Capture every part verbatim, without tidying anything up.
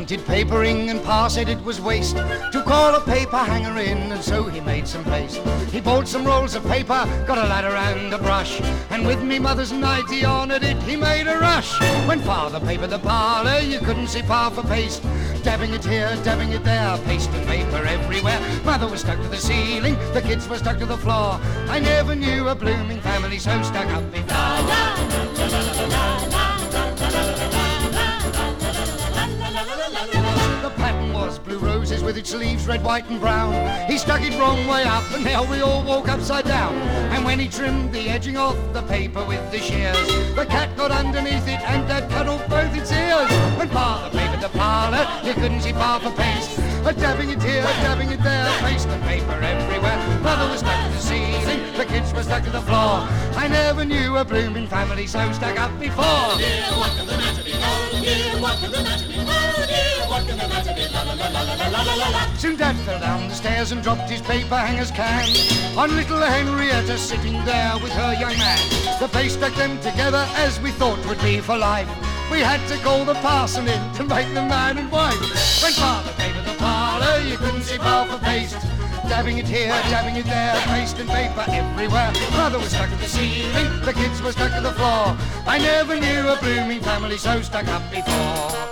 wanted papering and Pa said it was waste to call a paper hanger in, and so he made some paste. He bought some rolls of paper, got a ladder and a brush, and with me mother's nightie on at it he made a rush. When Father papered the parlour, you couldn't see Pa for paste. Dabbing it here, dabbing it there, paste and paper everywhere. Mother was stuck to the ceiling, the kids were stuck to the floor. I never knew a blooming family so stuck up before. The pattern was blue roses with its leaves red, white and brown. He stuck it wrong way up and now we all walk upside down. And when he trimmed the edging off the paper with the shears, the cat got underneath it and Dad cut off both its ears. When Father papered the parlour, you couldn't see Pa for paste. A dabbing it here, dabbing it there, paste and paper everywhere. Mother was stuck to the ceiling, the kids were stuck to the floor. I never knew a blooming family so stuck up before. Oh dear, what can the matter be? Oh dear, what can the matter be? Oh dear, what can the matter be? La la la la la la la la. Soon Dad fell down the stairs and dropped his paper hanger's can on little Henrietta sitting there with her young man. The paste stuck them together as we thought would be for life. We had to call the parson in to make them man and wife. When Father papered the parlour, you couldn't see Pa for paste. Dabbing it here, dabbing it there, paste and paper everywhere. Mother was stuck to the ceiling, the kids were stuck to the floor. I never knew a blooming family so stuck up before.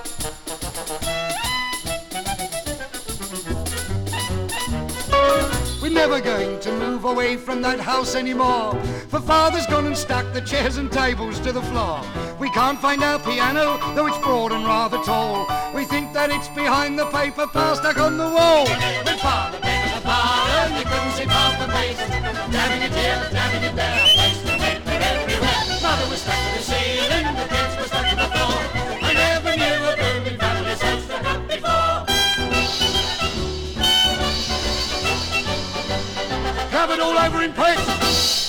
We're never going to move away from that house anymore, for Father's gone and stuck the chairs and tables to the floor. We can't find our piano, though it's broad and rather tall. We think that it's behind the paper Pa stuck on the wall. When Father papered the parlour, you couldn't see Pa for paste. Dabbing it here, dabbing it there, paste and paper everywhere. Mother was stuck to the ceiling, the kids were stuck to the floor. I never knew a blooming family so stuck up before. Covered all over in paste.